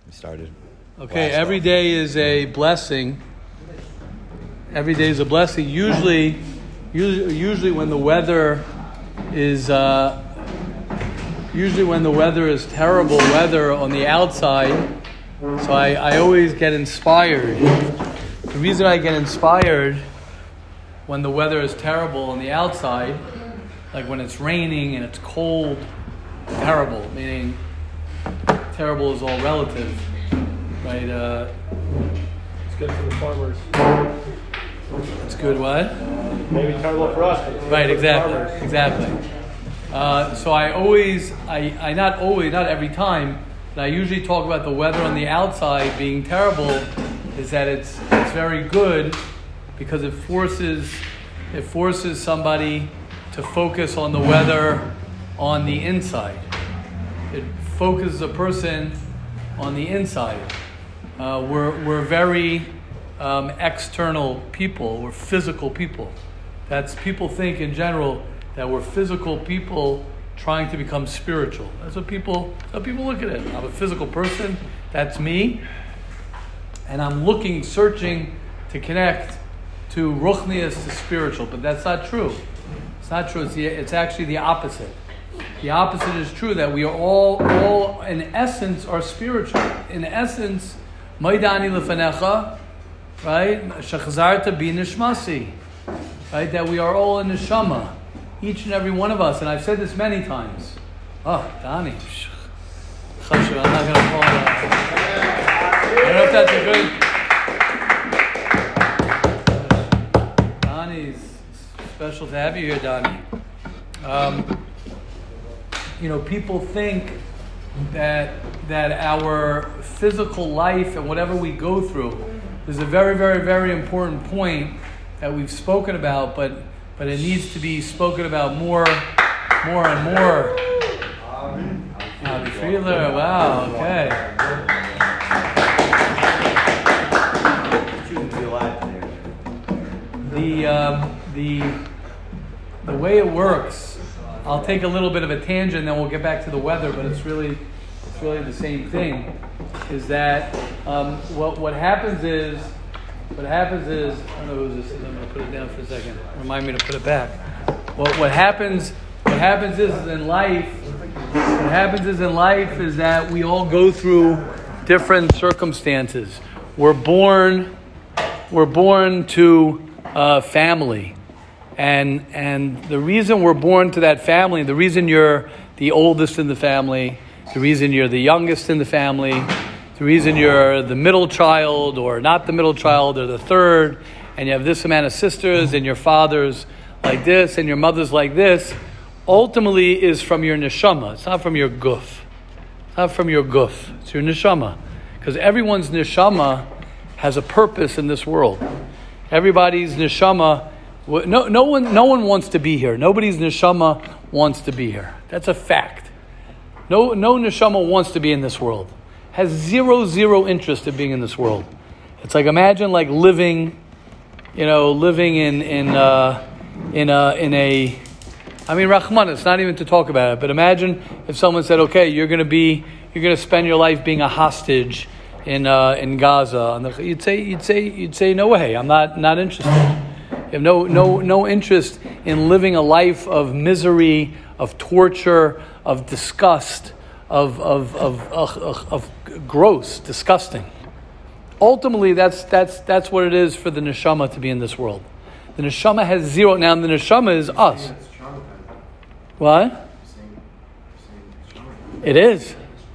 We started. Okay, every day is a blessing. Every day is a blessing. Usually when the weather is terrible weather on the outside, so I always get inspired. The reason I get inspired when the weather is terrible on the outside, like when it's raining and it's cold, terrible, meaning terrible is all relative, right? It's good for the farmers. It's good what? Maybe terrible for us. Right, exactly. So not every time, but I usually talk about the weather on the outside being terrible, is that it's very good because it forces somebody to focus on the weather on the inside. It focuses a person on the inside. We're very external people. We're physical people. People think in general that we're physical people trying to become spiritual. That's what people look at it. I'm a physical person. That's me. And I'm searching to connect to ruchnius, to spiritual. But that's not true. It's not true. It's actually the opposite. The opposite is true, that we are all in essence are spiritual. In essence, Maidani lefanecha, right? Shechazarta bi nishmasi, right? That we are all in neshama, each and every one of us. And I've said this many times. Oh, Donnie. I'm not going to call that. I don't know if that's a good. Donnie's special to have you here, Donnie. People think that our physical life and whatever we go through, there's a very, very, very important point that we've spoken about, but it needs to be spoken about more and more. Avi Friedler, wow, okay. The way it works, I'll take a little bit of a tangent, then we'll get back to the weather, but it's really the same thing. Is that what happens is I don't know who this is. I'm going to put it down for a second. Remind me to put it back. What happens is in life is that we all go through different circumstances. We're born to family. And the reason we're born to that family, the reason you're the oldest in the family, the reason you're the youngest in the family, the reason you're the middle child or not the middle child or the third, and you have this amount of sisters and your father's like this and your mother's like this, ultimately is from your neshama. It's not from your guf. It's not from your guf. It's your neshama. Because everyone's neshama has a purpose in this world. Everybody's neshama... No one wants to be here. Nobody's neshama wants to be here. That's a fact. No neshama wants to be in this world. Has zero interest in being in this world. It's like, imagine like living in a. I mean, Rahman. It's not even to talk about it. But imagine if someone said, "Okay, you're going to spend your life being a hostage in Gaza." You'd say, "No way. I'm not interested." You have no interest in living a life of misery, of torture, of disgust, of gross, disgusting. Ultimately, that's what it is for the neshama to be in this world. The neshama has zero. Now, the neshama is us. What? It is.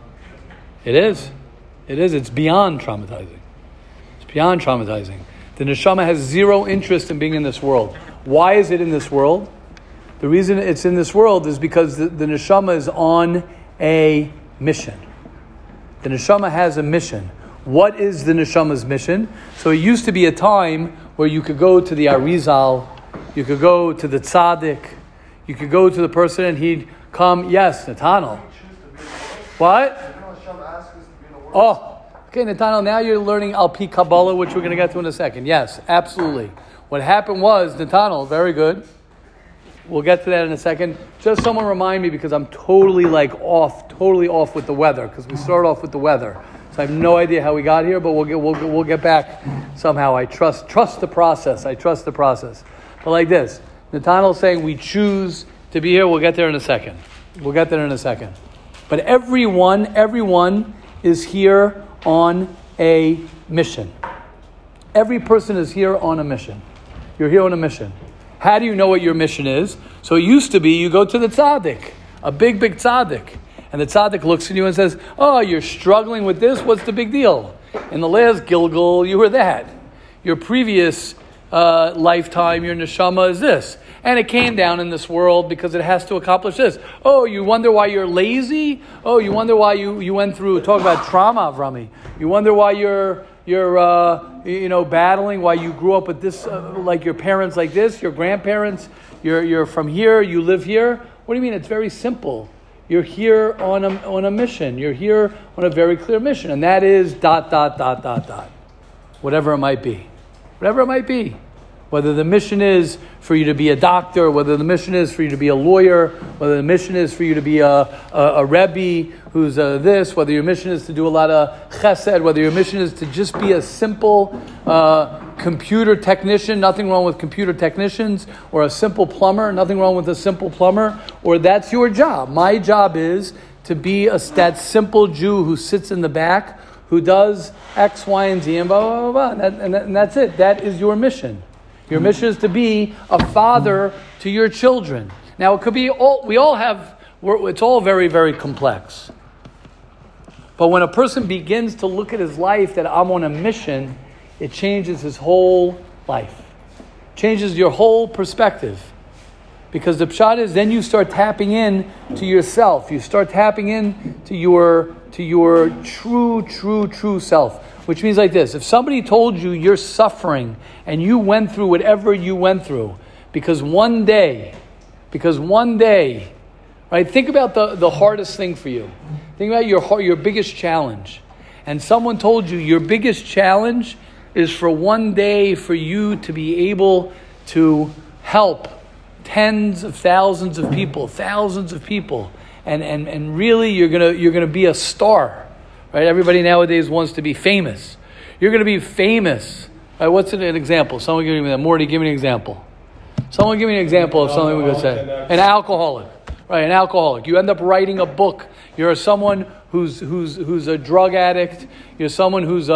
It's beyond traumatizing. It's beyond traumatizing. The neshama has zero interest in being in this world. Why is it in this world? The reason it's in this world is because the neshama is on a mission. The neshama has a mission. What is the neshama's mission? So it used to be a time where you could go to the Arizal, you could go to the tzaddik, you could go to the person and he'd come, yes, Nathanael. What? Oh. Okay, Nathanael, now you're learning Al-Pi Kabbalah, which we're going to get to in a second. Yes, absolutely. What happened was, Nathanael, very good. We'll get to that in a second. Just someone remind me, because I'm totally off with the weather, because we started off with the weather. So I have no idea how we got here, but we'll get back somehow. I trust the process. I trust the process. But like this, Nathaniel's saying we choose to be here. We'll get there in a second. But everyone is here on a mission. Every person is here on a mission. You're here on a mission. How do you know what your mission is? So it used to be you go to the tzaddik, a big tzaddik. And the tzaddik looks at you and says, oh, you're struggling with this? What's the big deal? In the last Gilgal, you were that. Your previous lifetime, your neshama is this. And it came down in this world because it has to accomplish this. Oh, you wonder why you're lazy? Oh, you wonder why you went through, talk about trauma, Avrami. You wonder why you're battling, why you grew up with this, like your parents like this, your grandparents, you're from here, you live here. What do you mean? It's very simple. You're here on a mission. You're here on a very clear mission. And that is ... Whatever it might be. Whether the mission is for you to be a doctor, whether the mission is for you to be a lawyer, whether the mission is for you to be a Rebbe who's this, whether your mission is to do a lot of chesed, whether your mission is to just be a simple computer technician, nothing wrong with computer technicians, or a simple plumber, nothing wrong with a simple plumber, or that's your job. My job is to be that simple Jew who sits in the back, who does X, Y, and Z, and blah, blah, blah, and that's it. That is your mission. Your mission is to be a father to your children. Now, it could be it's all very, very complex. But when a person begins to look at his life that I'm on a mission, it changes his whole life. Changes your whole perspective. Because the pshat is then you start tapping in to yourself. You start tapping in to your true self. Which means like this. If somebody told you you're suffering and you went through whatever you went through because one day, right? Think about the hardest thing for you. Think about your biggest challenge. And someone told you your biggest challenge is for one day for you to be able to help tens of thousands of people, and really you're gonna be a star. Right? Everybody nowadays wants to be famous. You're going to be famous. Right? What's an example? Someone give me that. Morty, give me an example. Someone give me an example of something we could say. An alcoholic. Right? An alcoholic. You end up writing a book. You're someone who's a drug addict. You're someone who's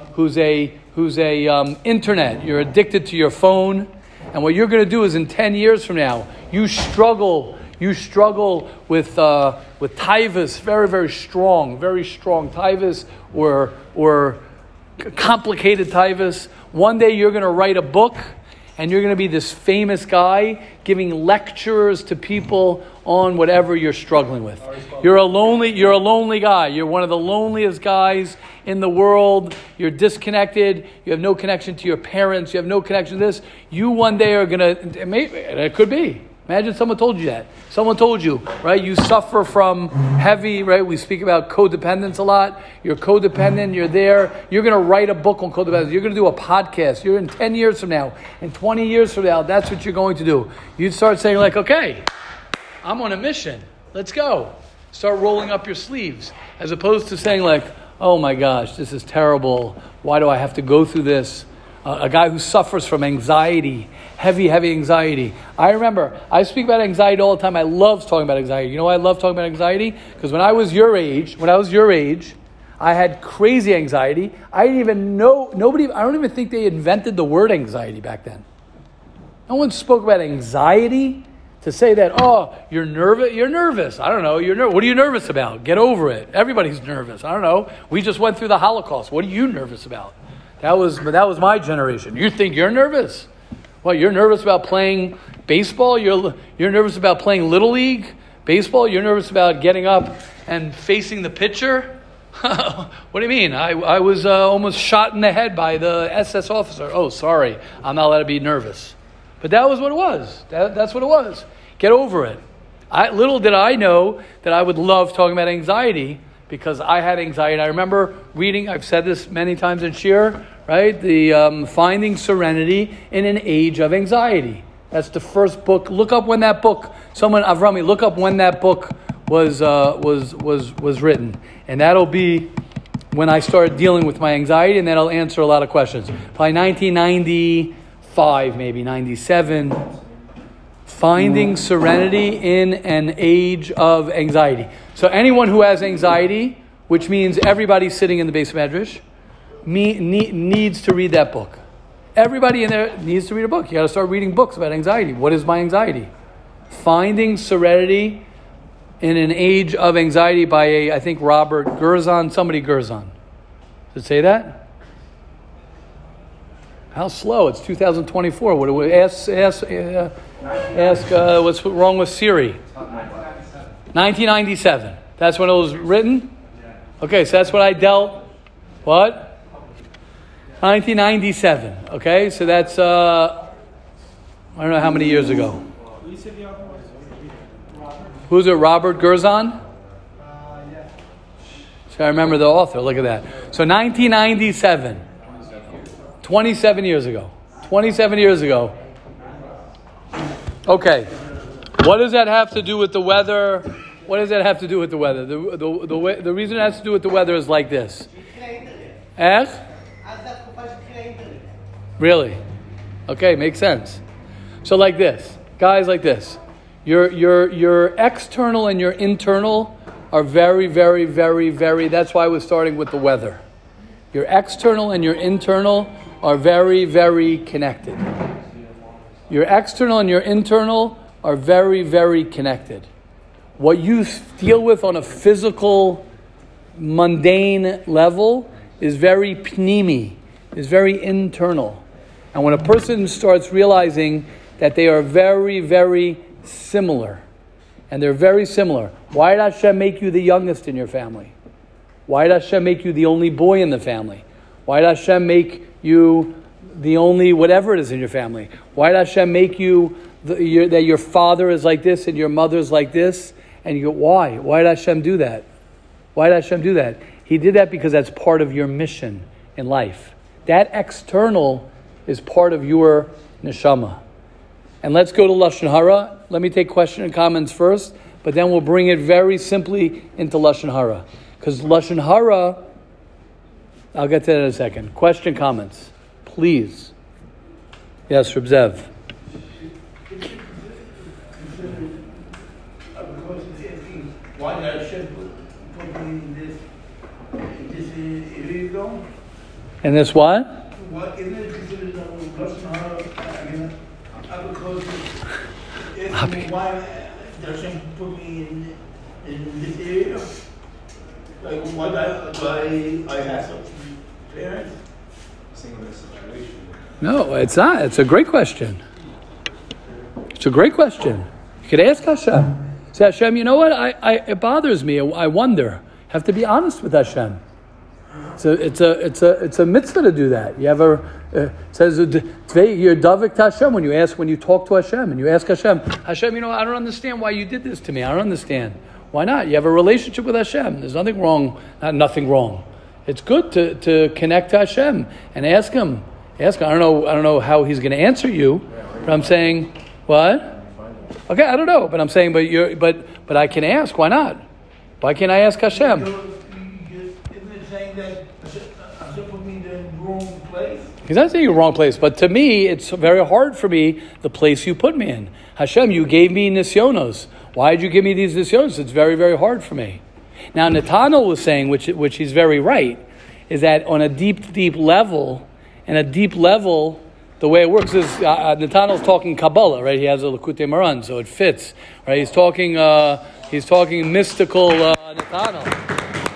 internet. You're addicted to your phone. And what you're going to do is in 10 years from now, you struggle with taivas, very, very strong taivas, or complicated taivas. One day you're going to write a book, and you're going to be this famous guy giving lectures to people on whatever you're struggling with. You're a lonely guy. You're one of the loneliest guys in the world. You're disconnected. You have no connection to your parents. You have no connection to this. You one day are going to, it could be. Imagine someone told you that. Someone told you, right? You suffer from heavy, right? We speak about codependence a lot. You're codependent. You're there. You're going to write a book on codependence. You're going to do a podcast. You're in 10 years from now. In 20 years from now, that's what you're going to do. You'd start saying like, okay, I'm on a mission. Let's go. Start rolling up your sleeves. As opposed to saying like, oh my gosh, this is terrible. Why do I have to go through this? A guy who suffers from anxiety, heavy anxiety. I remember, I speak about anxiety all the time. I love talking about anxiety. You know why I love talking about anxiety? Because when I was your age, I had crazy anxiety. I didn't even know, I don't even think they invented the word anxiety back then. No one spoke about anxiety to say that, oh, you're nervous. I don't know, what are you nervous about? Get over it. Everybody's nervous. I don't know. We just went through the Holocaust. What are you nervous about? That was my generation. You think you're nervous? Well, you're nervous about playing baseball? You're nervous about playing Little League baseball? You're nervous about getting up and facing the pitcher? What do you mean? I was almost shot in the head by the SS officer. Oh, sorry. I'm not allowed to be nervous. But that was what it was. That's what it was. Get over it. Little did I know that I would love talking about anxiety, because I had anxiety. I remember reading, I've said this many times in Shir, right? The Finding Serenity in an Age of Anxiety. That's the first book. Look up when that book, Avrami, look up when that book was written. And that'll be when I started dealing with my anxiety, and then I'll answer a lot of questions. By 1995, maybe 97, finding serenity in an age of anxiety. So anyone who has anxiety, which means everybody sitting in the base medrash, needs to read that book. Everybody in there needs to read a book. You got to start reading books about anxiety. What is my anxiety? Finding Serenity in an Age of Anxiety by I think Robert Gerzon. Somebody Gerzon. Does it say that? How slow? It's 2024. What do we ask what's wrong with Siri? 1997. That's when it was written? Okay, so that's when I dealt. What? 1997. Okay, so that's I don't know how many years ago. Who's it? Robert Gerzon? So I remember the author. Look at that. So 1997. 27 years ago. 27 years ago. Okay. What does that have to do with the weather? What does that have to do with the weather? The reason it has to do with the weather is like this. Really? Okay, makes sense. So like this. Guys, like this. Your external and your internal are very, very, very, very, that's why I was starting with the weather. Your external and your internal are very, very connected. Your external and your internal are very, very connected. What you deal with on a physical, mundane level is very pnimi, is very internal. And when a person starts realizing that they are very, very similar, and they're very similar. Why did Hashem make you the youngest in your family? Why did Hashem make you the only boy in the family? Why did Hashem make you the only whatever it is in your family? Why did Hashem make you that your father is like this and your mother's like this? And you go, why? Why did Hashem do that? Why did Hashem do that? He did that because that's part of your mission in life. That external is part of your neshama. And let's go to Lashon Hara. Let me take question and comments first, but then we'll bring it very simply into Lashon Hara. Because Lashon Hara, I'll get to that in a second. Question, comments, please. Yes, Reb Zev. Why did Hashem put me in this illegal? And this what? What isn't it considered Lashon Hara? Because why Hashem put me in this area? Like why I have some parents? No, it's not. It's a great question. It's a great question. You could ask Hashem. Say, Hashem, you know what? It bothers me. I wonder. Have to be honest with Hashem. It's a mitzvah to do that. You have it says you're davik to Hashem when you talk to Hashem and you ask Hashem, you know, I don't understand why you did this to me. I don't understand. Why not? You have a relationship with Hashem. There's nothing wrong. Nothing wrong. It's good to connect to Hashem and ask Him. I don't know how He's going to answer you, but I'm saying what? Okay, I don't know, but I'm saying, but I can ask. Why not? Why can't I ask Hashem? Saying that Hashem put me in the wrong place? He's not saying you're wrong place, but to me, it's very hard for me, the place you put me in. Hashem, you gave me nisyonos. Why did you give me these nisyonos? It's very, very hard for me. Now, Nathanael was saying, which he's very right, is that on a deep, deep level, the way it works is, Nathanael's talking Kabbalah, right? He has a Likutei Moharan, so it fits, right? He's talking mystical Nathanael.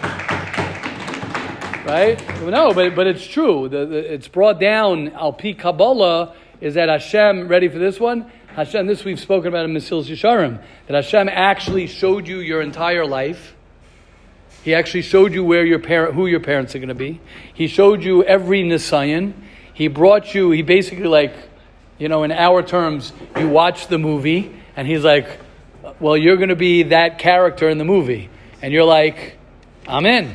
Right? No, but it's true. It's brought down, al pi Kabbalah, is that Hashem, ready for this one? Hashem, this we've spoken about in Mesilas Yesharim, that Hashem actually showed you your entire life. He actually showed you who your parents are going to be. He showed you every Nisayan. He basically in our terms, you watch the movie, and He's like, well, you're going to be that character in the movie. And you're like, I'm in.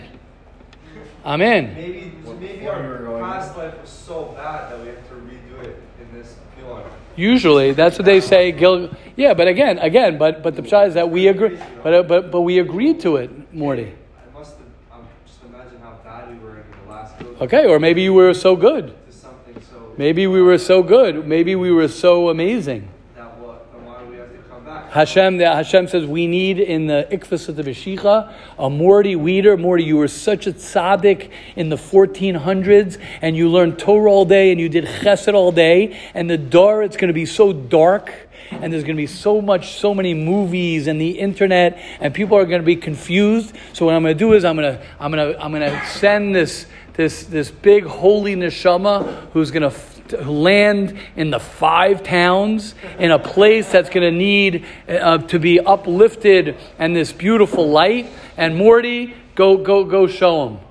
Maybe our past life was so bad that we have to redo it in this new one. Usually, that's what they say. Yeah, but again, but the pshat is that we agree. But we agreed to it, Morty. Just imagine how bad we weren't going to last. Okay, or maybe you were so good. To something so. Maybe we were so good. Maybe we were so amazing. That what? Then why do we have to come back? Hashem says we need in the Ikvas of the Veshicha a Morty Weeder. Morty, you were such a tzaddik in the 1400s, and you learned Torah all day, and you did Chesed all day, and the Dar, it's going to be so dark. And there's going to be so many movies and the internet, and people are going to be confused. So what I'm going to do is I'm going to send this big holy neshama who's going to land in the 5 towns in a place that's going to need to be uplifted and this beautiful light. And Morty, go show him.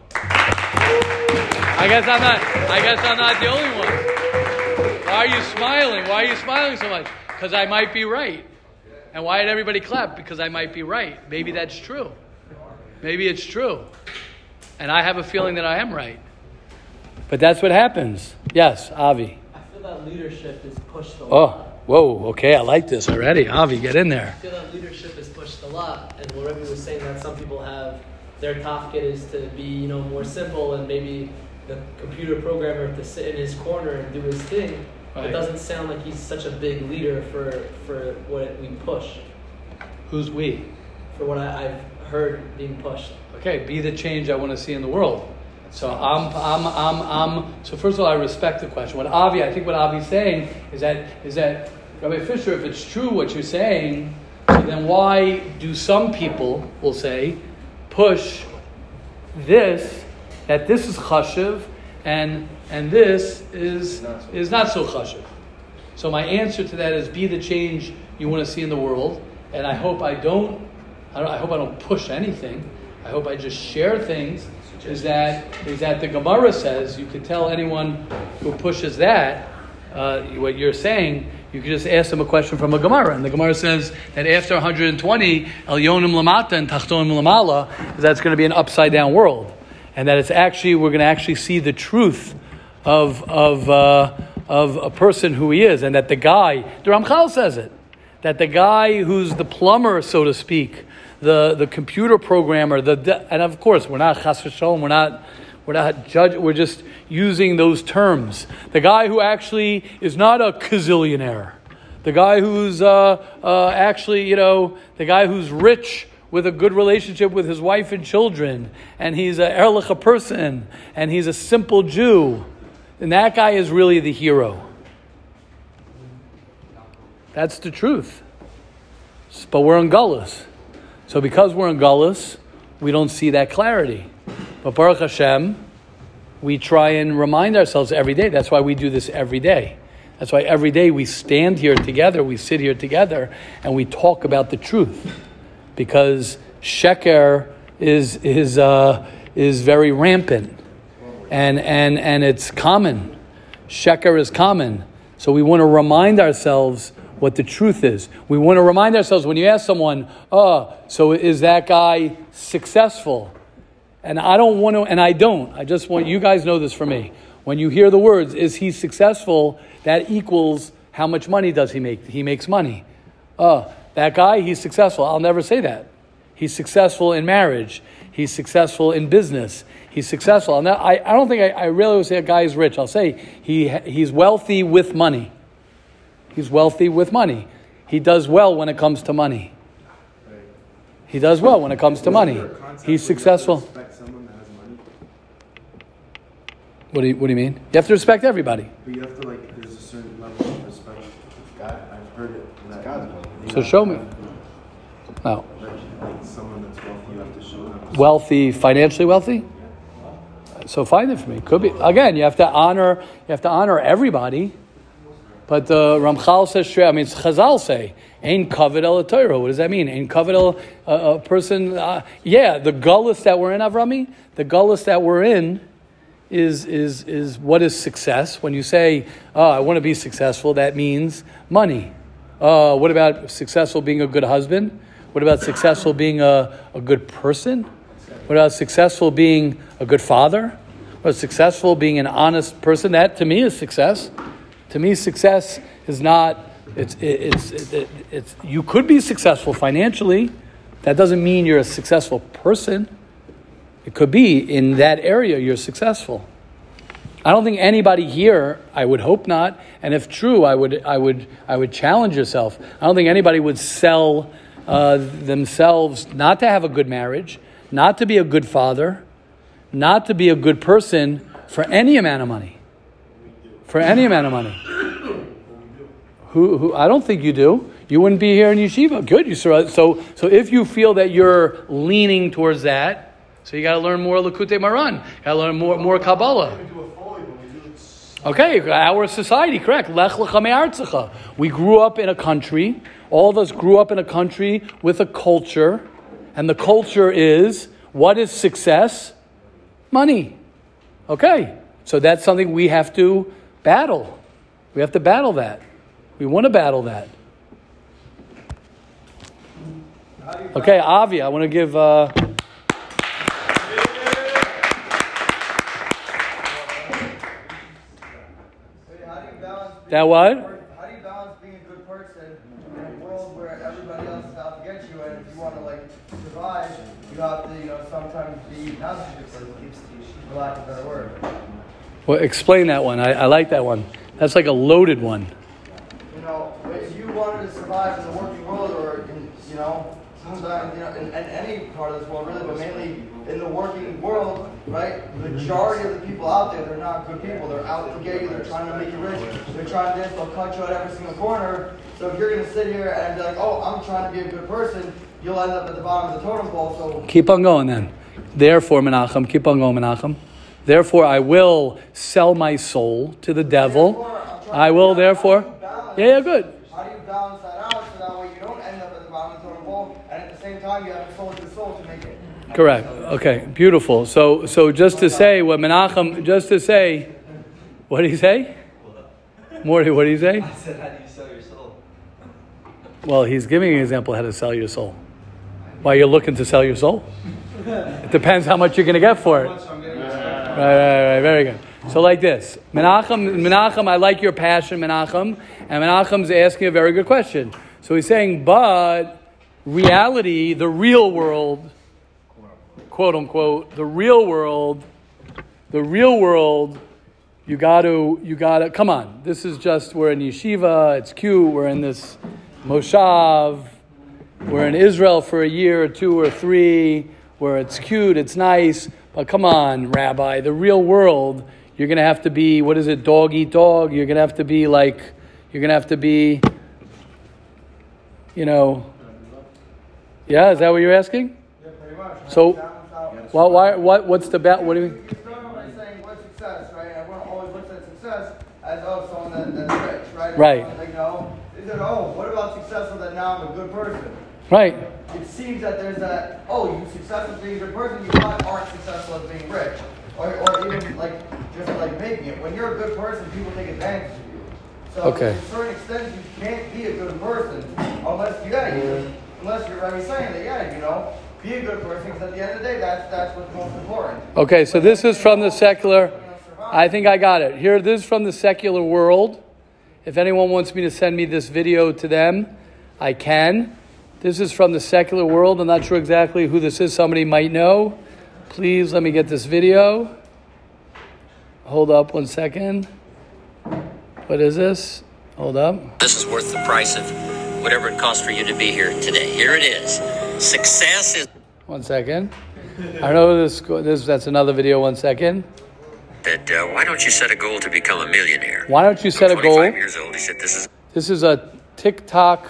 I guess I'm not the only one. Why are you smiling? Why are you smiling so much? Because I might be right. And why did everybody clap? Because I might be right. Maybe that's true. Maybe it's true. And I have a feeling that I am right. But that's what happens. Yes, Avi. I feel that leadership is pushed a lot. Oh, whoa, okay, I like this already. Avi, get in there. I feel that leadership is pushed a lot. And what Rebbe was saying, that some people have, their tafkid is to be, more simple, and maybe the computer programmer to sit in his corner and do his thing. Right. It doesn't sound like he's such a big leader for what we push. Who's we? For what I've heard being pushed. Okay, be the change I want to see in the world. So So first of all, I respect the question. I think what Avi's saying is that Rabbi Fisher, if it's true what you're saying, so then why do some people will say push this, that this is chashiv and this is not so chashiv. So my answer to that is be the change you want to see in the world, and I hope I don't push anything. I hope I just share things. Is that the Gemara says you could tell anyone who pushes that what you're saying. You could just ask them a question from a Gemara, and the Gemara says that after 120, Elyonim Lamata and Tachtonim Lamala, that's going to be an upside down world, and that we're going to actually see the truth of a person who he is, and that the Ramchal says it, that the guy who's the plumber, so to speak, the computer programmer, and of course we're not chas v'sholom, we're not judge, we're just using those terms. The guy who actually is not a gazillionaire, the guy who's the guy who's rich with a good relationship with his wife and children, and he's a erlich person, and he's a simple Jew. And that guy is really the hero. That's the truth. But we're in Gullus. So because we're in Gullus, we don't see that clarity. But Baruch Hashem, we try and remind ourselves every day. That's why we do this every day. That's why every day we stand here together, we sit here together, and we talk about the truth. Because sheker is very rampant. And it's common. Sheker is common. So we want to remind ourselves what the truth is. We want to remind ourselves when you ask someone, so is that guy successful? And I don't want to, and I don't. I just want, you guys know this for me. When you hear the words, is he successful? That equals how much money does he make? He makes money. That guy, he's successful. I'll never say that. He's successful in marriage. He's successful in business. He's successful. And I don't think I really would say a guy is rich. I'll say he's wealthy with money. He's wealthy with money. He does well when it comes to money. He does well when it comes to money. He's successful. What do you mean? You have to respect everybody. But you have to, there's a certain level of respect. God, I've heard it. So show me. No. Like someone that's wealthy, you have to show them. Wealthy, financially wealthy? So find it for me. Could be. Again, you have to honor everybody. But the Ramchal says, Chazal say, Ein kavod el Torah. What does that mean? Ein kavod el a person. The gullus that we're in, Avrami, the gullus that we're in is what is success. When you say, I want to be successful, that means money. What about successful being a good husband? What about successful being a good person? What about successful being a good father? What about successful being an honest person? That to me is success. To me, success is not. It's. You could be successful financially. That doesn't mean you're a successful person. It could be in that area you're successful. I don't think anybody here, I would hope not, and if true, I would challenge yourself. I don't think anybody would sell themselves not to have a good marriage, not to be a good father, not to be a good person for any amount of money. For any amount of money. Who I don't think you do. You wouldn't be here in yeshiva. Good. So if you feel that you're leaning towards that, so you got to learn more Likutei Moharan. You got to learn more Kabbalah. Okay, our society, correct. Lech lecha me'artzecha. We grew up in a country. All of us grew up in a country with a culture, and the culture is, what is success? Money. Okay, so that's something we have to battle. We have to battle that. We want to battle that. Okay, Avi, I want to give... that what? How do you balance being a good person in a world where everybody else is out to get you, and if you want to survive, you have to sometimes be not a good person, for lack of a better word. Well, explain that one. I like that one. That's like a loaded one. If you wanted to survive in the working world, or in any part of this world, really, but mainly in the working world, right? The majority of the people out there, they're not good people. They're out to get you. They're trying to make you rich. They're trying this. They'll cut you at every single corner. So if you're going to sit here and be like, oh, I'm trying to be a good person, you'll end up at the bottom of the totem pole. So keep on going then. Therefore, Menachem, keep on going, Menachem. Therefore, I will sell my soul to the devil. I will, therefore. Yeah, good. How do you balance that out so that way you don't end up at the bottom of the totem pole, and at the same time you have a soul to make it? Correct. Okay, beautiful. So just to say what Menachem, what did he say? Morty, what did he say? I said, how do you sell your soul? Well, he's giving an example how to sell your soul. Why you're looking to sell your soul? It depends how much you're going to get for it. Right. Very good. So like this, Menachem, I like your passion, Menachem, and Menachem's asking a very good question. So he's saying, but reality, the real world, quote unquote, the real world, you gotta, come on, this is just, we're in yeshiva, it's cute, we're in this moshav, we're in Israel for a year or 2 or 3, where it's cute, it's nice, but come on, Rabbi, the real world, you're going to have to be, what is it, dog eat dog? You're going to have to be yeah, is that what you're asking? Yeah, pretty much. So, what's the bet? What do you mean? You start off by saying, what's success, right? Everyone always looks at success as, someone that's rich, right? Right. What about successful that now I'm a good person? Right. It seems that there's that, you successful being a good person, you aren't successful as being rich. Or even just making it. When you're a good person, people take advantage of you. So to a certain extent, you can't be a good person unless you're already saying that, be a good person, because at the end of the day, that's what's most important. Okay, so this is from the secular, I think I got it. Here, this is from the secular world. If anyone wants me to send me this video to them, I can. This is from the secular world. I'm not sure exactly who this is. Somebody might know. Please let me get this video. Hold up 1 second. What is this? Hold up. This is worth the price of whatever it costs for you to be here today. Here it is. Success is... 1 second. I know this. That's another video. 1 second. Why don't you set a goal to become a millionaire? Why don't you set a goal? 25 years old. He said, this is a TikTok...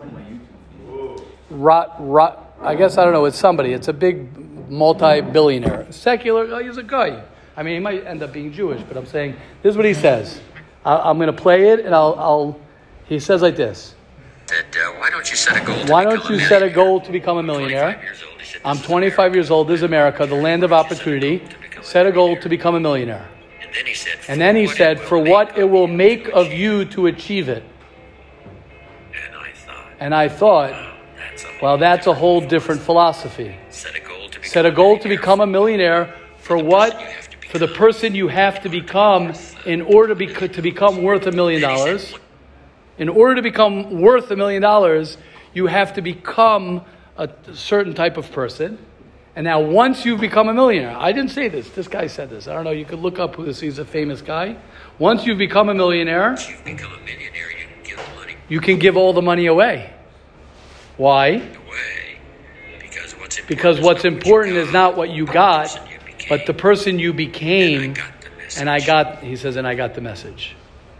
I guess, I don't know, it's somebody. It's a big multi-billionaire. Secular, he's a guy. I mean, he might end up being Jewish, but I'm saying, this is what he says. I'm going to play it, and he says like this. Why don't you set a goal to become a millionaire? I'm 25 years old. This is America, the land of opportunity. Set a goal to become a millionaire. And then he said, for what it will make of you to achieve it. And I thought, well, that's a whole different philosophy. Set a goal to become a millionaire for what? For the person you have to become in order to become worth $1 million. In order to become worth $1 million, you have to become a certain type of person. And now once you've become a millionaire, I didn't say this. This guy said this. I don't know. You could look up who this is. He's a famous guy. Once you've become a millionaire, you can give all the money away. Why? Because what's important is not what you got, but the person you became. And I got the message.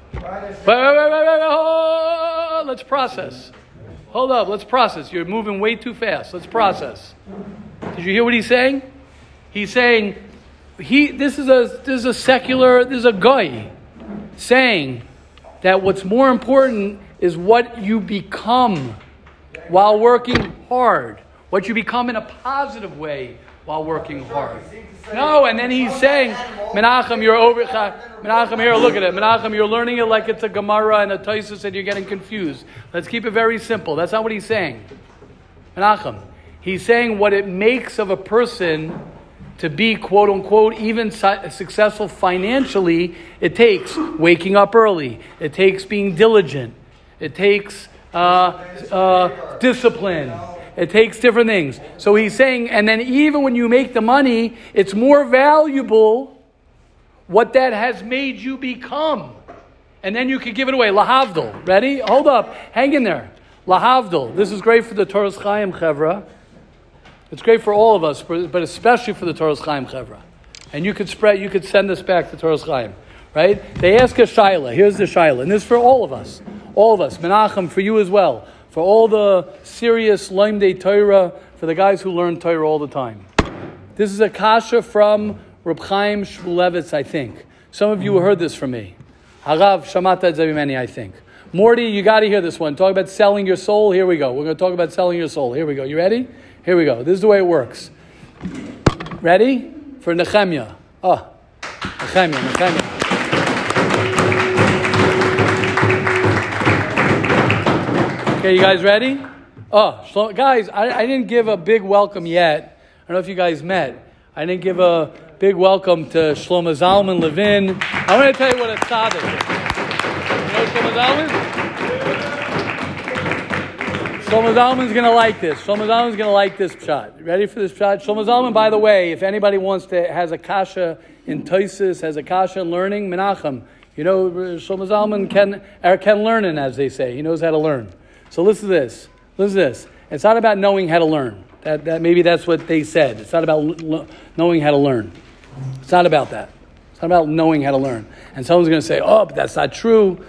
Wait. Let's process. Hold up, let's process. You're moving way too fast. Let's process. Did you hear what he's saying? He's saying, this is a guy saying that what's more important is what you become while working hard. What you become in a positive way while working hard. No, and then he's saying, Menachem, you're over. Menachem, here, look at it. Menachem, you're learning it like it's a Gemara and a Taisus and you're getting confused. Let's keep it very simple. That's not what he's saying. Menachem, he's saying what it makes of a person to be, quote unquote, even successful financially. It takes waking up early. It takes being diligent. It takes discipline. It takes different things. So he's saying, and then even when you make the money, it's more valuable what that has made you become. And then you could give it away. Lahavdil. Ready? Hold up. Hang in there. Lahavdil. This is great for the Torah's Chaim Chevra. It's great for all of us, but especially for the Torah's Chaim Chevra. And you could send this back to Torah's Chaim. Right? They ask a Shaila. Here's the Shaila. And this is for all of us. All of us. Menachem, for you as well. For all the serious Laimdei Torah, for the guys who learn Torah all the time. This is a kasha from Reb Chaim Shmulevitz, I think. Some of you heard this from me. Harav Shamata Zevimeni, I think. Morty, you got to hear this one. Talk about selling your soul. Here we go. We're going to talk about selling your soul. Here we go. You ready? Here we go. This is the way it works. Ready? For Nehemiah. Nehemiah. Okay, you guys ready? Guys, I didn't give a big welcome yet. I don't know if you guys met. I didn't give a big welcome to Shlomo Zalman Levin. I want to tell you what a tzaddik is. You know Shlomo Zalman? Shlomo Zalman's going to like this. Shlomo Zalman's going to like this pshat. Ready for this pshat? Shlomo Zalman, by the way, if anybody has a kasha in Toisus, has a kasha in learning, Menachem. You know, Shlomo Zalman can learn, as they say. He knows how to learn. So listen to this. It's not about knowing how to learn. That maybe that's what they said. It's not about knowing how to learn. It's not about that. It's not about knowing how to learn. And someone's going to say, "Oh, but that's not true."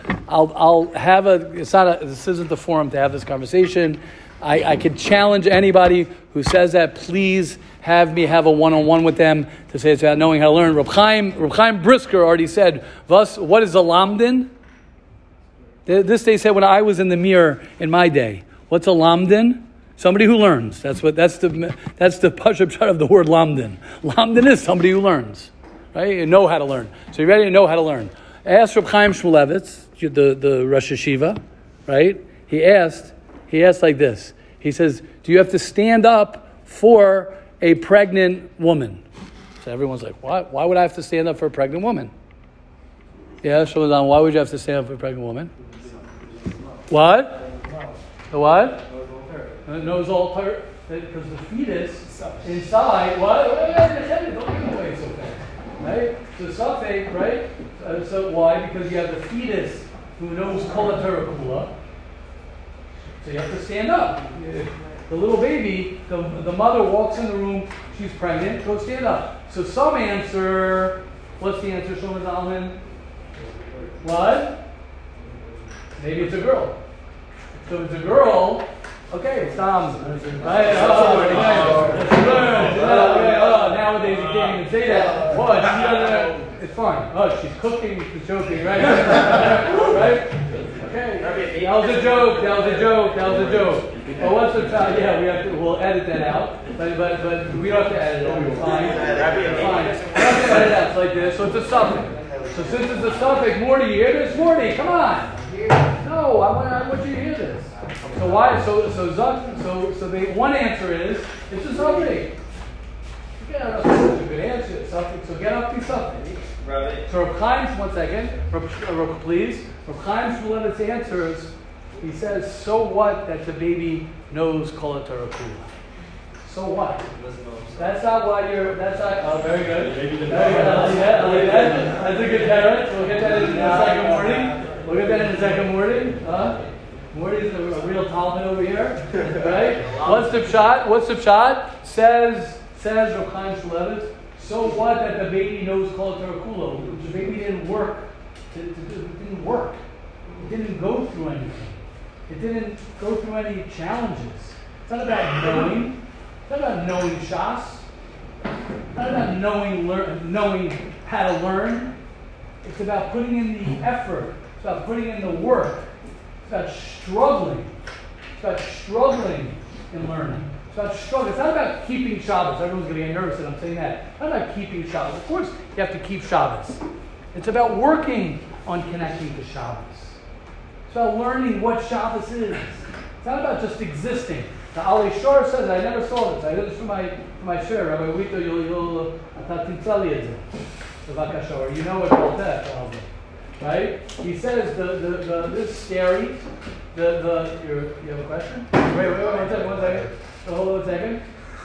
This isn't the forum to have this conversation. I could challenge anybody who says that. Please have me have a one-on-one with them to say it's about knowing how to learn. Reb Chaim Brisker already said, "What is a lamdin?" This they said when I was in the mirror in my day. What's a lamdin? Somebody who learns. That's the pashut pshat of the word lamdin. Lamdin is somebody who learns, right? You know how to learn. So you're ready to know how to learn. Ask Reb Chaim Shmulevitz, the Rosh Yeshiva, right? He asked like this. He says, "Do you have to stand up for a pregnant woman?" So everyone's like, "What? Why would I have to stand up for a pregnant woman?" Yeah, Shlomo, why would you have to stand up for a pregnant woman? What? The what? Nose altar. Because the fetus inside. What? Don't give away so fast. Right? So suffix, right? So why? Because you have the fetus who knows kol Torah kula. So you have to stand up. The little baby, the mother walks in the room. She's pregnant. Go stand up. So some answer. What's the answer, Shlomo Zalman? What? Maybe it's a girl. So if it's a girl, okay, it's Tom. Nowadays you can't even say that. What? It's fine. Oh, she's cooking, she's joking, right? Right? Okay. That was a joke. Well, what's the time? Yeah, we'll edit that out. But we don't have to edit it. It's fine. It's fine. We don't have to edit it out. It's like this. So it's a suffix. So since it's a suffix, Morty, you hear this? Morty, come on. No, I want you to hear this. So why? So the one answer is it's a suffix. Yeah, that's a good answer. Suffix. So get up to suffix. Right. So Reb Chaim, one second. Please. Reb Chaim Shmulevitz answers. He says, "So what that the baby knows kol Torah kula? So what? That's not why you're. That's not. Oh, very good. Very good. I like that. That's a good parent. We'll get that in the second morning. We'll get that in the second morning. Morty's a real Talmud over here, right? What's the pshat? What's the pshat? Says Rav Chaim Shmulevitz. So what that the baby knows called Tarakulo? The baby didn't work. It didn't work. It didn't go through anything. It didn't go through any challenges. It's not about knowing. It's not about knowing Shas. It's not about knowing how to learn. It's about putting in the effort. It's about putting in the work. It's about struggling. It's about struggling in learning. It's about struggling. It's not about keeping Shabbos. Everyone's going to get nervous that I'm saying that. It's not about keeping Shabbos. Of course, you have to keep Shabbos. It's about working on connecting to Shabbos. It's about learning what Shabbos is. It's not about just existing. The Ali Shor says, I never saw this. I heard this from my share. Rabbi Wito, you'll you know it all that, probably. Right? He says this is scary. You have a question? Wait, one second. Hold on a second.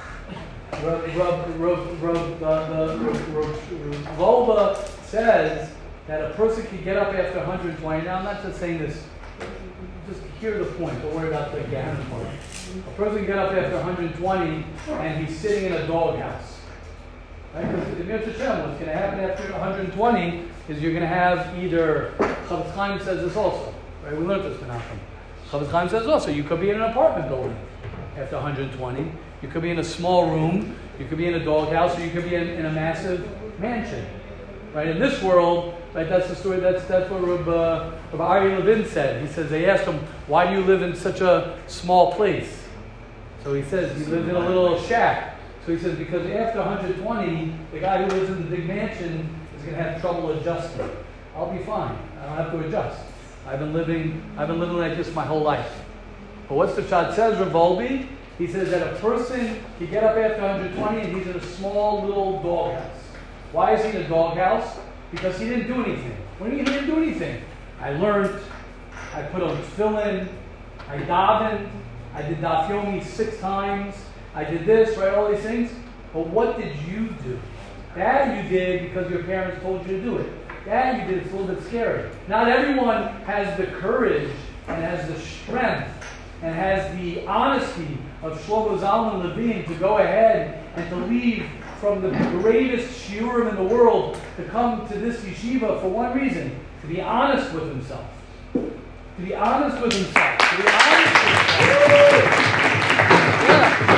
Volva says that a person can get up after 120. Now I'm not just saying this. Just hear the point. Don't worry about the Gehenna part. A person can get up after 120 and he's sitting in a doghouse. Right? Because the Mirza Shem, what's going to happen after 120 is you're going to have either, Chavetz Chaim says this also, right? We learned this from Menachem. Chavetz Chaim says also, you could be in an apartment building after 120. You could be in a small room, you could be in a doghouse, or you could be in a massive mansion. Right? In this world, right, that's the story, that's what Rabbi Ari Levin said. He says, they asked him, why do you live in such a small place? So he says, he lives in a little shack. So he says, because after 120, the guy who lives in the big mansion is going to have trouble adjusting. I'll be fine. I don't have to adjust. I've been living like this my whole life. But what's the Pshat says, Rav Volbe? He says that a person can get up after 120 and he's in a small little doghouse. Why is he in a doghouse? Because he didn't do anything. What do you mean he didn't do anything? I learned, I put on tefillin, I davened, I did daf yomi 6 times, I did this, right, all these things. But what did you do? That you did because your parents told you to do it. That you did, it's a little bit scary. Not everyone has the courage and has the strength and has the honesty of Shlomo Zalman Levine to go ahead and to leave from the greatest shiurim in the world to come to this yeshiva for one reason, to be honest with himself. To be honest with himself. To be honest with himself. Yeah.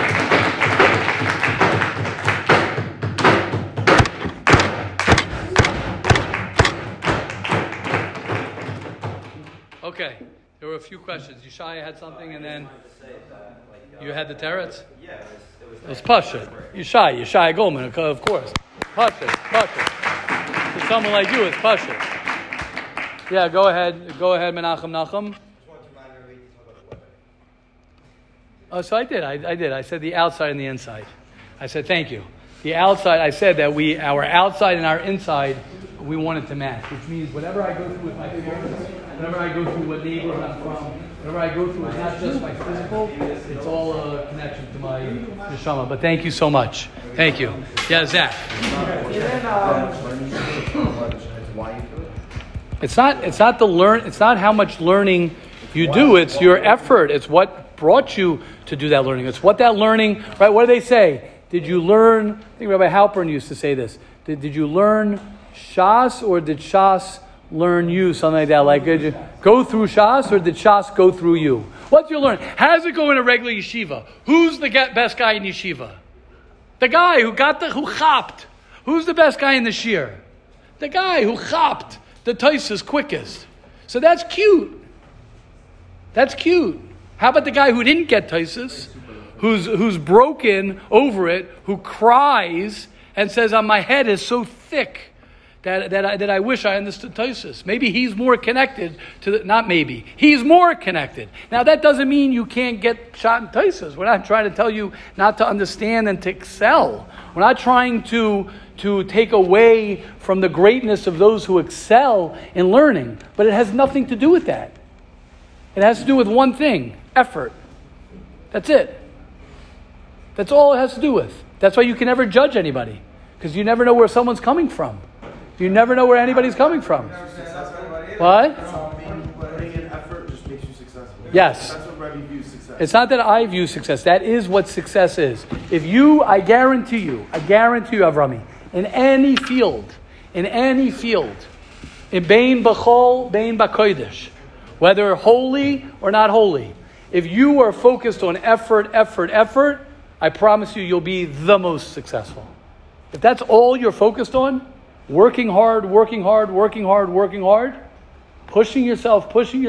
Okay, there were a few questions. Yeshaya had something, and then you had the teretz? Yeah, it was Pasha. Yeshaya Goldman, of course. Pasha. For someone like you, it's Pasha. Yeah, go ahead, Menachem Nachum. Oh, so I did. I said the outside and the inside. I said thank you. The outside, I said that our outside and our inside, we wanted to match, which means whatever I go through with my parents, whenever I go through what neighborhood I'm from, whenever I go through, it's not just my physical, it's all a connection to my neshama. But thank you so much. Thank you. Yeah, Zach. It's not how much learning you do, it's your effort. It's what brought you to do that learning. It's what that learning, right? What do they say? Did you learn, I think Rabbi Halpern used to say this, did you learn Shas or did Shas learn you? Something like that. Like, did you go through Shas or did Shas go through you? What do you learn? How does it go in a regular yeshiva? Who's the best guy in yeshiva? The guy who chapped. Who's the best guy in the shir? The guy who chapped the taisus quickest. So that's cute. How about the guy who didn't get taisus? Who's broken over it, who cries and says, my head is so thick that I wish I understood Taisus. Maybe he's more connected to he's more connected. Now that doesn't mean you can't get shot in Taisus. We're not trying to tell you not to understand and to excel. We're not trying to take away from the greatness of those who excel in learning. But it has nothing to do with that. It has to do with one thing, effort. That's it. That's all it has to do with. That's why you can never judge anybody, because you never know where someone's coming from. You never know where anybody's coming from. What? Putting in effort just makes you successful. Yes. That's what Rebbe views success. It's not that I view success. That is what success is. I guarantee you, Avrami, in any field, in Bein B'chol, Bein B'kodesh, whether holy or not holy, if you are focused on effort, I promise you'll be the most successful. If that's all you're focused on, working hard, pushing yourself,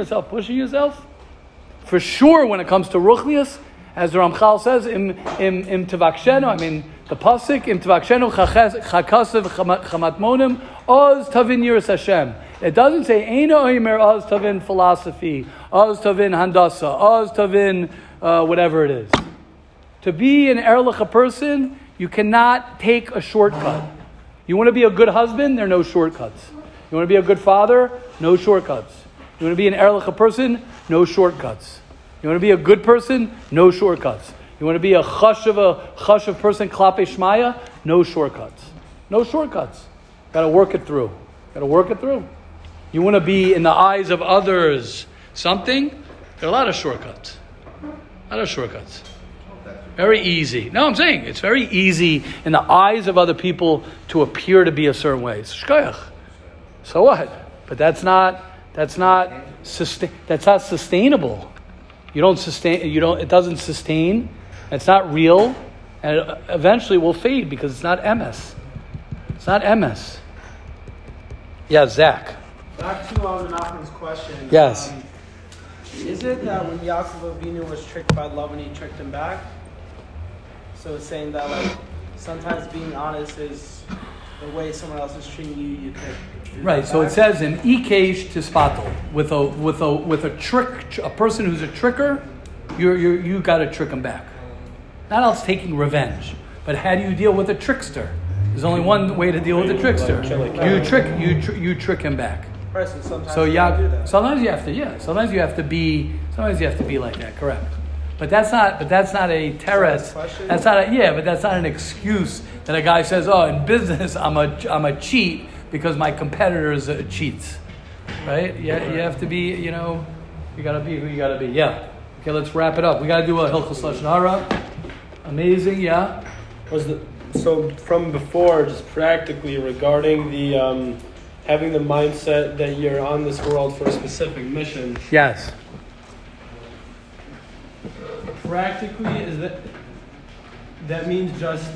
for sure when it comes to ruchnius, as the Ramchal says, im tevakshenu, the pasuk, im tevakshenu chakasav chamatmonim, oz tavin yiras Hashem. It doesn't say, eino oimer oz tavin philosophy, oz tavin handasa, oz tavin whatever it is. To be an erlich person, you cannot take a shortcut. You want to be a good husband, there are no shortcuts. You want to be a good father, no shortcuts. You want to be an erlich person, no shortcuts. You want to be a good person, no shortcuts. You want to be a chashav person, klape shmaya, no shortcuts. No shortcuts. Got to work it through. You want to be in the eyes of others something, there are a lot of shortcuts. Very easy. No, I'm saying it's very easy in the eyes of other people to appear to be a certain way. It's shkoyach. So what? But that's not sustainable. It doesn't sustain. It's not real, and it eventually will fade because it's not MS. Yeah, Zach. Back to Menachem's question. Yes. Is it that when Yaakov Avinu was tricked by Lavan, he tricked him back? So it's saying that sometimes being honest is the way someone else is treating you could. Right. So it says in Ikesh Tispatel with a trick, a person who's a tricker, you got to trick him back. Not else taking revenge, but how do you deal with a trickster? There's only one way to deal with a trickster. You trick him back. Right, so sometimes so you do that. sometimes you have to be like that. Correct. But that's not a teretz. That's not an excuse that a guy says, "Oh, in business I'm a cheat because my competitor is a cheats." Right? Yeah, you have to be, you got to be who you got to be. Yeah. Okay, let's wrap it up. We got to do a Hilchos Lashon Hara. Amazing, yeah. So from before, just practically regarding the having the mindset that you're on this world for a specific mission. Yes. Practically, is that means just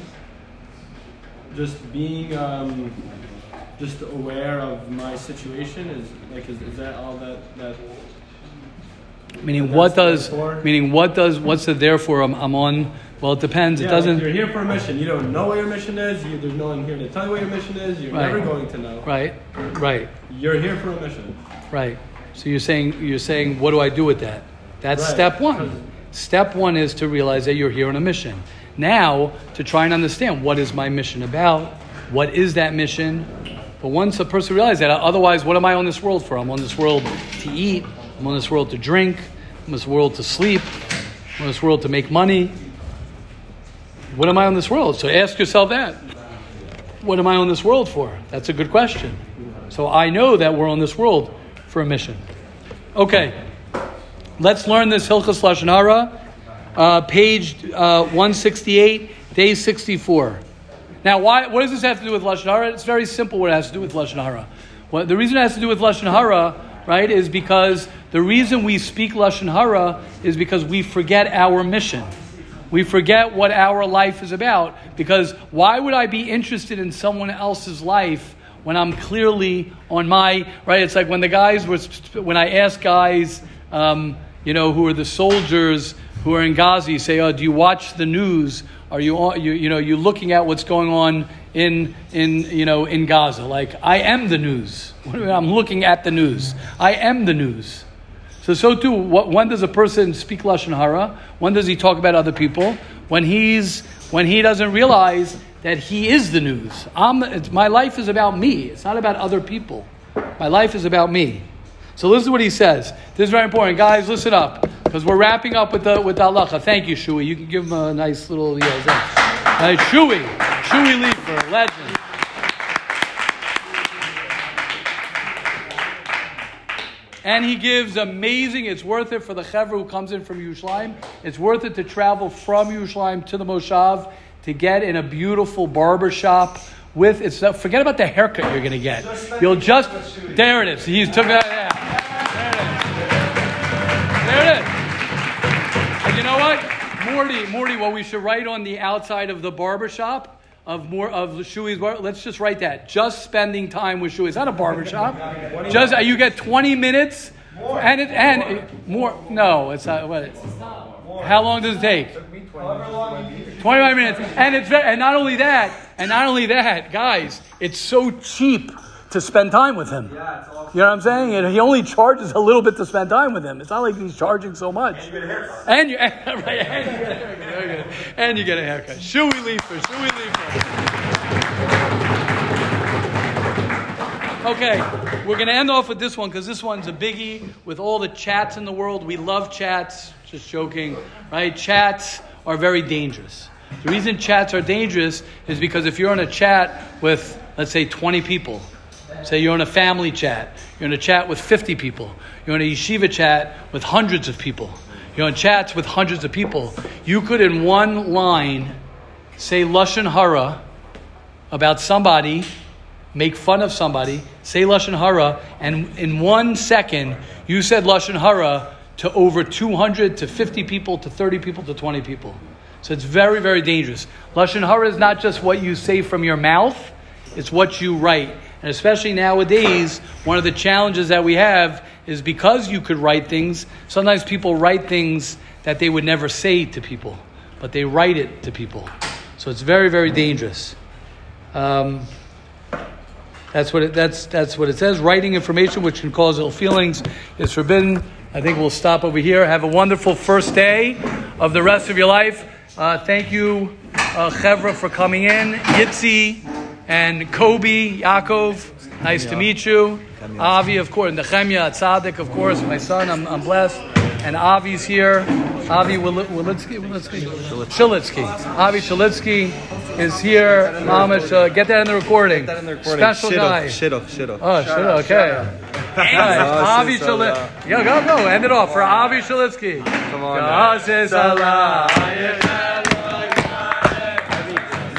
being just aware of my situation? Is that all that? What's the therefore I'm on? Well, it depends. Yeah, it doesn't. You're here for a mission. You don't know what your mission is. There's no one here to tell you what your mission is. You're never going to know. Right. You're here for a mission. Right. So you're saying, what do I do with that? That's right. Step one. Step one is to realize that you're here on a mission. Now, to try and understand what is my mission about, what is that mission. But once a person realizes that, otherwise, what am I on this world for? I'm on this world to eat. I'm on this world to drink. I'm on this world to sleep. I'm on this world to make money. What am I on this world? So ask yourself that. What am I on this world for? That's a good question. So I know that we're on this world for a mission. Okay. Let's learn this Hilchos Lashon Hara, page 168, day 64. Now, what does this have to do with Lashon Hara? It's very simple what it has to do with Lashon Hara. Well, the reason it has to do with Lashon Hara, right, is because the reason we speak Lashon Hara is because we forget our mission. We forget what our life is about. Because why would I be interested in someone else's life when I'm clearly on my, right? It's like when I ask guys, who are the soldiers who are in Gaza, you say, "Oh, do you watch the news? Are you looking at what's going on in Gaza?" Like, I am the news. I'm looking at the news. I am the news. So too, when does a person speak Lashon Hara? When does he talk about other people? When he doesn't realize that he is the news. My life is about me. It's not about other people. My life is about me. So listen to what he says. This is very important. Guys, listen up. because we're wrapping up with the halacha. Thank you, Shui. You can give him a nice little Shui Leifer, legend. And he gives amazing. It's worth it for the chevra who comes in from Yerushalayim. It's worth it to travel from Yerushalayim to the Moshav to get in a beautiful barber shop. Forget about the haircut you're going to get. You'll just there it is. He's took that. There it is. And you know what, Morty? What we should write on the outside of the barber shop of Shui's barber. Let's just write that. Just spending time with Shui. It's not a barber shop. Just you get 20 minutes and more. No, it's not. What? How long does it take? 25 minutes, and not only that, guys, it's so cheap to spend time with him. Yeah, it's awesome. You know what I'm saying? And he only charges a little bit to spend time with him. It's not like he's charging so much. And you get a haircut. And you get a haircut. Shui Leifer. Okay, we're going to end off with this one because this one's a biggie with all the chats in the world. We love chats. Just joking, right? Chats are very dangerous. The reason chats are dangerous is because if you're in a chat with, let's say, 20 people, say you're in a family chat, you're in a chat with 50 people, you're in a yeshiva chat with hundreds of people, you're in chats with hundreds of people, you could in one line say Lashon Hara about somebody, make fun of somebody, say Lashon Hara, and in 1 second you said Lashon Hara to over 200 to 50 people to 30 people to 20 people. So it's very, very dangerous. Lashon Hara is not just what you say from your mouth, it's what you write. And especially nowadays, one of the challenges that we have is because you could write things, sometimes people write things that they would never say to people, but they write it to people. So it's very, very dangerous. That's what it says. Writing information which can cause ill feelings is forbidden. I think we'll stop over here. Have a wonderful first day of the rest of your life. Thank you, Chevra, for coming in. Yitzi and Kobe, Yaakov, nice to meet you. Avi, of course, Nechemia, Tzaddik, of course, my son, I'm blessed. And Avi's here. Avi Shilitsky. Avi Shilitsky is here. Amish, get that in the recording. Special guy. Shidduch. Oh, Shidduch, okay. Avi Shilitsky. Go. End it off for Avi Shilitsky. Come on.